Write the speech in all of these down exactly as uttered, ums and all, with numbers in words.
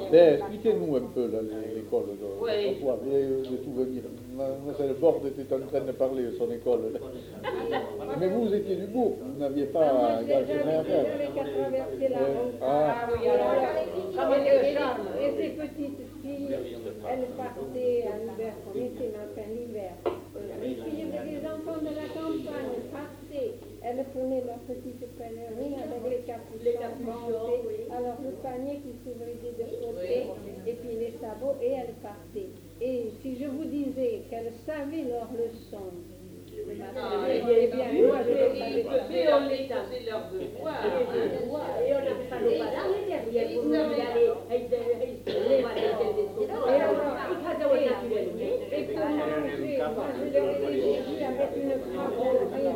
Ben, expliquez-nous un peu là, l'école de oui. François, vous avez des souvenirs. Mademoiselle Borde était en train de parler de son école. Mais vous, vous étiez du bourg, vous n'aviez pas un grand chemin à faire. J'avais qu'à traverser la route. Ah oui, alors, et ces petites filles, elles partaient à l'hiver, on était en fin l'hiver. Les filles, les enfants de la campagne partaient, elles prenaient leur petite pèlerie avec les capuchons bandés, alors le panier qui s'ouvrait des deux côtés, et puis les sabots, et elles partaient. Et si je vous disais qu'elles savaient leur leçon, eh bien, moi, je ne savais pas. Mais on les faisait leur devoir. Et on n'avait pas nos parents derrière pour nous aller. Et pour manger, moi je leur ai dit avec une frappe de raisin,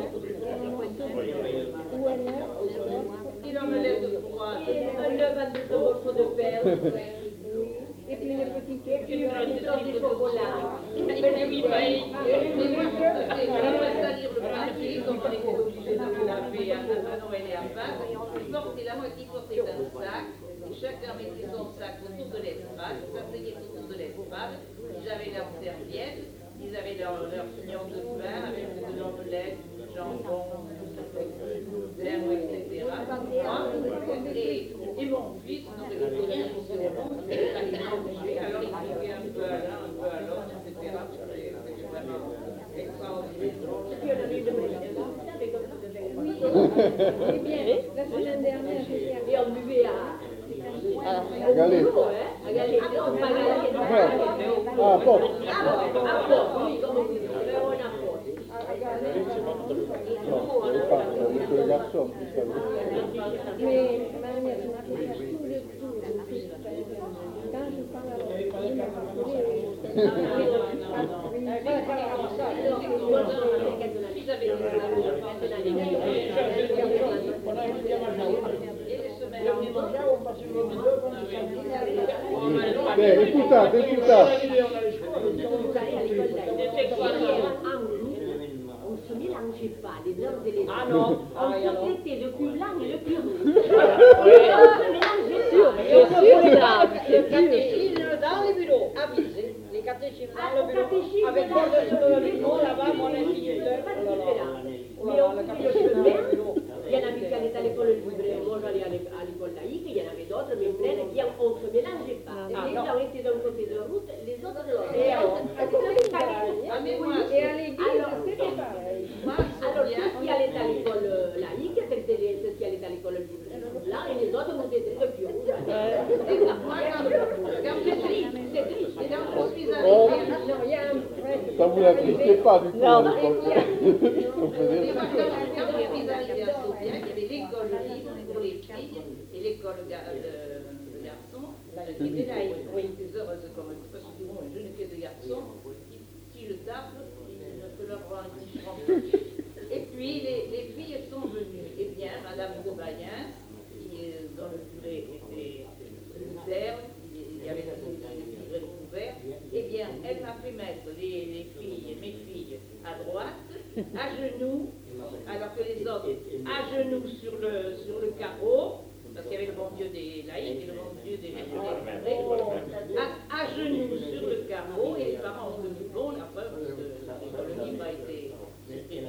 ou un œuf, Il en lève de froid. Un œuf à deux morceaux de pain. et puis les petits Et puis dans des chocolats. Et puis, mais moi, je faisais salir le papier, comme on était obligé de le laver à Noël et à Pâques. Ils sortaient la moitié sortait d'un sac, et chacun mettait son sac autour de l'espace, s'asseyait autour de l'espace. Ils avaient leur serviette, ils avaient leur, leur pignon de pain avec de l'omelette, du jambon, du beurre, et cetera. Et, et mon fils, non, mais le collègue, il allait manger, alors il buvait un peu à l'un, un peu à l'autre, et cetera. C'était vraiment extraordinaire. Oui, eh bien, la semaine dernière, j'étais à... Et on buvait à... À Galais. À Galais. Non, pas à Galais. Ah, à Porte. À Porte, oui, comme on dit. On a Porte. Non, je pas, avec le garçon, tout ça. Mais ma mère m'a fait faire tout le tour. Quand je parle à la fille, Ben, écoutez, écoutez. On ne se mélangeait pas les hommes et les femmes. Ah non. On se traitait le plus blanc et le plus rouge. On se mélangeait pas. Les catéchismes dans les bureaux, avisés. Les catéchismes dans le bureau. Avec des mots là-bas, mon instituteur. Mais on pouvait le chemin. Il y en avait qui allaient à l'école libre, moi j'allais à l'école laïque, il y en avait d'autres, mais plein, qui on ne se mélangeait pas. Les uns étaient d'un côté de la route, les autres de l'autre. Et à Ah, mais moi, et à l'église, c'était pareil. Alors, ceux qui allaient à l'école laïque, c'était ceux qui allaient à l'école libre, là, et les autres, nous étions de pions. moi, quand C'est triste, c'est triste. Et quand je suis Oh, arrivée, Non, il y a un prêtre. ça vous l'attristez pas du tout à l'époque. On faisait mais moi, ça. quand je suis arrivée à Sofia, il y avait l'école libre pour les filles et l'école de garçons qui était laïque. Oui, c'est heureuse comme elle, parce que souvent, une jeune fille de garçon, qui le tape, il ne peut leur voir un petit franc. Et puis, les, les filles sont venues. Eh bien, Madame Gaubayen, dont le curé était Luther, il y avait des livres couverts, eh bien, elle m'a fait mettre les, les filles, mes filles, à droite, à genoux, alors que les autres, à genoux sur le, sur le carreau, parce qu'il y avait le bon Dieu des laïcs et le bon Dieu des carrés, à, à genoux sur le carreau, et les parents ont tenu bon, la preuve que le livre a été supprimé.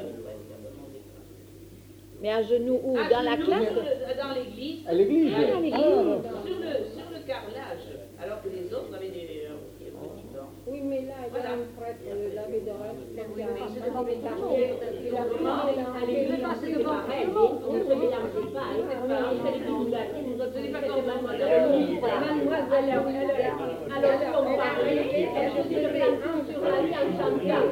Mais à genoux où? À Dans la genoux, classe? sur le- Dans l'église. À l'église? Ah, à l'église. Ah, Sur le, sur le carrelage, alors que les autres avaient des euh, petits dents. Oui, mais là, il y a un prêtre, David Dorel, qui a Oui, mais c'est il a pas il a à l'église, c'était pareil, on ne se mélangeait pas. Alors, c'est les plus gâtés, nous autres, c'était mademoiselle. Mademoiselle, Alors, si on parlait, elle se mélangeait sur la vie en chantant.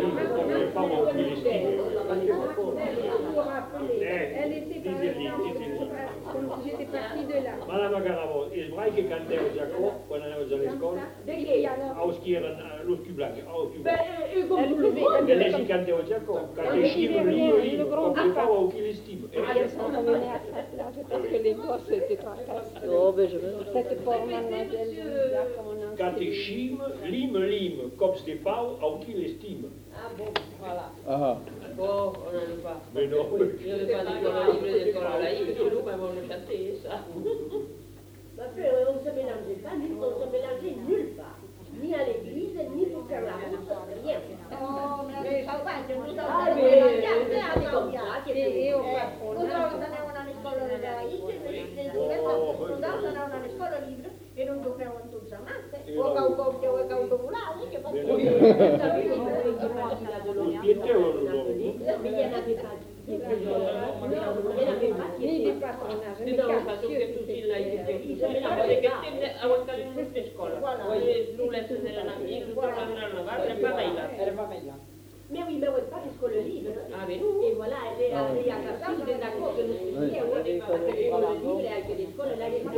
vous vous rappelez, elle était par exemple, comme si j'étais partie de là. Madame Garabo, il vrai che cantavo Giacomo quando andavo alle scuole, auskieren lo più blanco, o più blanco. E lei si cantava Giacomo, catechisme, livre, livre, comme pas au qui l'estime. Parce que les gosses étaient pas cassés. Oh, ben je veux. Cette pauvre mademoiselle Louisa, comme on en sait. Catéchisme, lime, lime, comme c'est pas au qui l'estime. Ah bon, voilà. Ah, Bon, on n'en a pas. Mais non. Je n'ai pas d'école libre d'école laïque, chez nous, mais on le chantait, ça. Après, on ne se mélangeait pas, nous, on Mais il n'y en avait pas. Il n'y en avait pas qui Ni étaient di patronage, Sì, ni da un cazzo, fatto che io tutti ti la Perché a Guantale non c'è scuola. Poi l'ulette della mia, tutta la mano avanti, e pareil là. Mais oui, mais on n'est pas jusqu'au le livre. Ah, mais Et voilà, elle est arrivée à Casa, vous êtes d'accord que nous sommes ici, on est pas parce que le livre, elle a été l'école, elle a été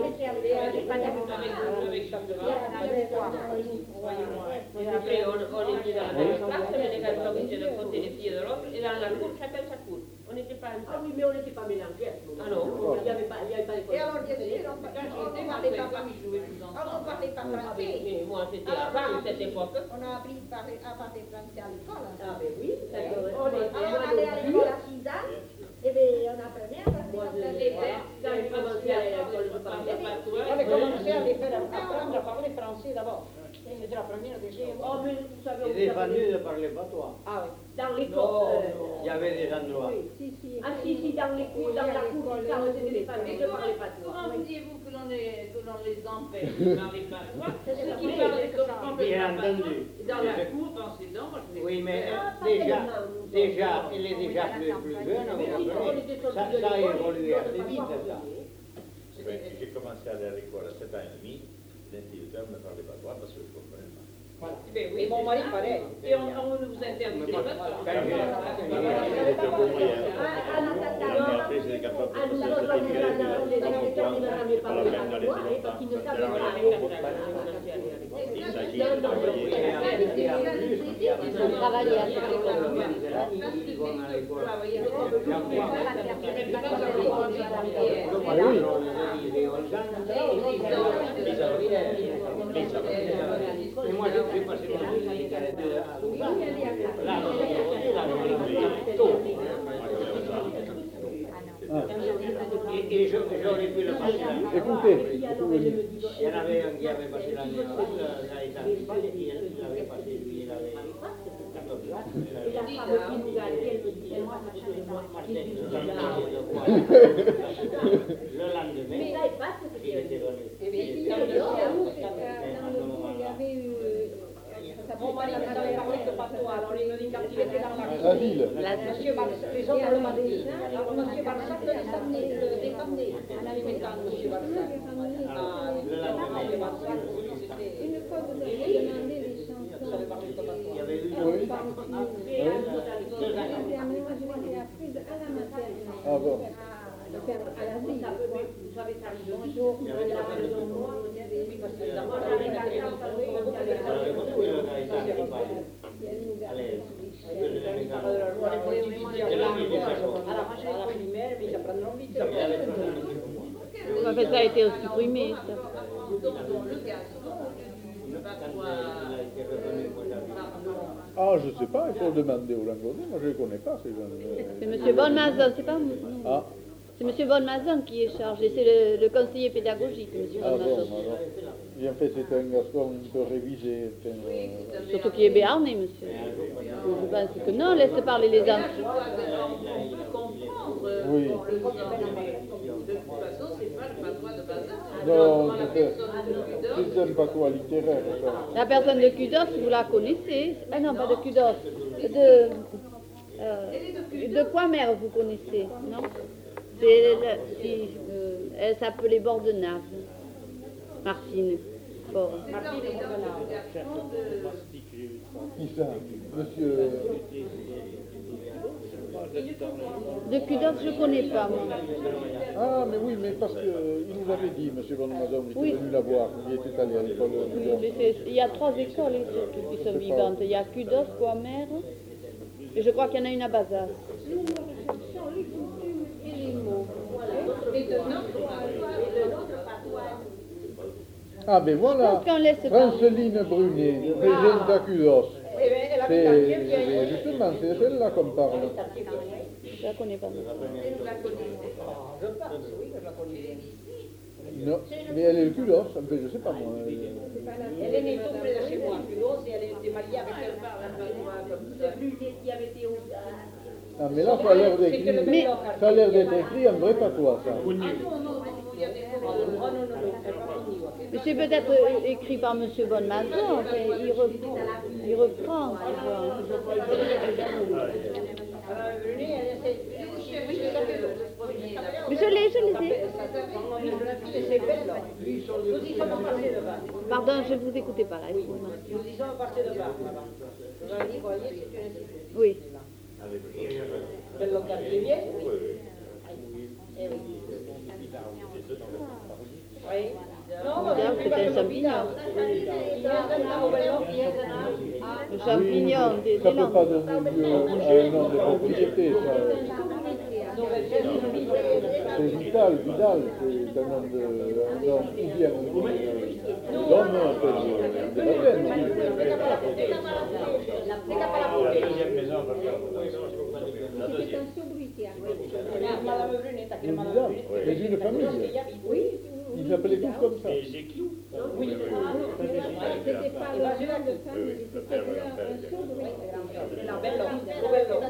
Et après, on, on était dans la même classe, mais les gars qui étaient de côté, les filles de l'autre, et dans la cour, chacun sa cour. On n'était pas Ah oui, mais on n'était pas mélangés à ce moment. Ah non. Il n'y avait pas, il n'y avait pas d'école. Et alors, bien sûr, on ne parlait pas français. Mais moi, c'était avant cette époque. On a appris à parler français à l'école. Ah ben oui, ça On allait à l'école à six ans, et bien on apprenait à parler Moi, je français. quand j'ai commencé à l'école, je parlais pas On toi. a commencé à les faire apprendre à parler français d'abord. C'était la première des choses. Oh, mais vous savez, Il est défendu de parler patois. Ah oui. dans l'école. Il y avait des endroits. Si, si. Ah si, si, dans les cours, dans la cour, ça, on était des familles, je ne parlais pas toi. Comment disiez-vous que l'on les, que l'on les empêche de parler patois? Ceux qui parlaient comme Bien complètement entendu. patois, dans la cour, dans ses dents, moi je les... Oui, mais Ah, pas déjà, tellement. déjà, il est déjà plus, plus jeune, vous Mais si, on comprenez. était Ça, sortis de ça a l'école, évolué on assez ne vite, parlait ça. pas Oui, j'ai commencé à aller à l'école à sept ans et demi. L'instituteur ne parlait pas droit parce que je ne comprenais pas. Voilà. Ben oui, Et mon c'est mari, ça. pareil. Et on, on ne vous interdisait pas de Quand parler. j'ai- J'étais au moyen. Ah, Et après, j'étais capable de ah, nous, passer on cette école les comme Américains, moi, ils n'avaient pas à la parlé même dans les patois, hein, parce qu'ils ne longtemps. savaient pas. Il s'agit de travailler. Et après, il y a plus, il y a plus. Ils travaillaient à cette Ils époque. vont à l'école. Et moi, je suis passé dans une clinique à douze ans. Là, Et, et je- j'aurais pu le passer l'année. Écoutez, Il y en avait un qui avait passé l'année avant, là, il avait pas, il il avait passé, lui, il avait quatorze ans. il Et avait- la femme qui nous a dit, elle me disait, moi, Martin, je nous a demandé de voir. Le lendemain, mais là, il passe, il c'était était venu. Et puis, il y avait dans le cours, il y avait eu... Ça Mon mari ne savait parler que patois, alors il me dit quand il était dans la la ville. Monsieur Barsac, les autres le matin, alors Monsieur Barsac le défendait, le défendait, en alimentant Monsieur Barsac. Ah, Le lendemain, Monsieur Barsac, c'était... Une fois, vous avez demandé les chansons. il y avait eu Oui. J'étais à moi, je l'ai apprise à la maternelle. Ah bon. Enfin, à la ville. vous savez, ça arrive bonjour, il y avait la pas maison, de- moi, il y avait- Oui, parce que moi, j'arrive à la chambre, il y avait beaucoup de gars qui étaient pas allés. Il y a une Allez, À la fin, à la primaire, mais ils apprendront vite. En fait, ça a été supprimé. Ça. Donc, le garçon, patois... il est revenu pour la- Ah, je ne sais pas, il faut demander aux Langonais. Moi, je ne les connais pas, ces C'est gens-là. M. Bonmazon, c'est pas moi. Ah, C'est M. Bonmazon qui est chargé, c'est le, le conseiller pédagogique, M. ah bon, Bonmazon. alors. Et en fait, c'est un garçon un peu révisé. enfin, euh, Surtout qu'il est béarnais, monsieur. Je pense que non, laisse parler les enfants. On peut comprendre Oui. bon, le sang, mais de toute façon, c'est pas le patois de Bazin. Non, la c'est personne de Cudos, c'est un patois littéraire, ça. La personne de Kudos, vous la connaissez. Ah non, pas de Kudos. De, euh, de Poimère, vous connaissez, non? C'est le- qui, euh, elle s'appelait Bordenave. Martine. Bon. c'est dans les dents du garçon de... Qui ça? Monsieur. De Kudos, je ne connais pas, moi. Ah, mais oui, mais parce qu'il nous avait dit, M. Van Mazon, il était Oui. venu la voir, il était allé à l'école. Oui, mais c'est- il y a trois écoles ici qui sont vivantes. Il y a Kudos, Poimère, et je crois qu'il y en a une à Bazas. Nous, nous recherchons les coutumes et les mots. Et de notre patois, Ah, ben Je voilà, pense qu'on laisse Franceline Brunet, Régenta Kudos. Oui, mais elle habite C'est en Kiev, il y a c'est justement, c'est celle-là qu'on parle. Je la connais pas. et nous la connaissez. Je pense, oui, que je la connais. Non, mais elle est le Kudos, enfin, je ne sais pas moi. elle- Elle est née tout près de chez moi, Culos, et elle était mariée avec Elle elle. parle un patois comme C'est ça. plus des qui avaient été au... Ah, mais là, ça a l'air d'écrit, Mais- ça a l'air d'être écrit en vrai patois, ça. Ah non, non, non, il y a des Oh non, non, non, elle parle ni, ouais. Mais C'est peut-être euh, écrit par M. Bonnemazan, enfin, il reprend, il reprend, tu vois. Mais je l'ai, je l'ai. Pardon, je ne vous écoutais pas là, excusez-moi. Nous y sommes passés de bar là-bas. Vous avez dit, voyez, c'est une institution. Oui. Bello quartier. Oui. Oui. Bien, c'est un champignon. Le champignon des, Ça des ne peut langues. pas donner lieu à un nom de propriété, ça. C'est Vital, Vidal, c'est un nom de... un nom qui vient d'homme, de la peine. La deuxième maison, parce que la C'est deuxième. un sobriquet. Madame Brunetta, C'est Vidal, mais une famille. Oui. Ils s'appelaient tous comme ça. Et c'est qui? Oui. C'était pas le nom de famille, c'était un sobriquet. Bello, bello.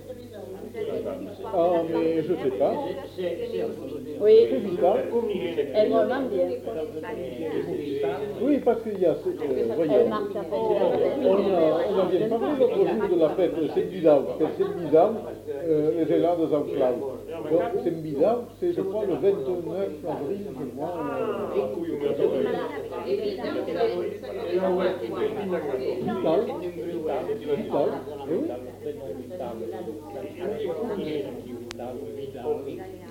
Ah, mais je ne sais pas. Oui, Vidal. elle vraiment bien. Oui, parce qu'il y a... Euh, voyez, Elle marque sa on a, on a bien parlé l'autre jour de la fête de Saint-Bidal. Saint-Bidal, euh, les élans de Zanclav. Saint-Bidal, c'est, je crois, le vingt-neuf avril, je crois. Vital. Vital. Eh oui.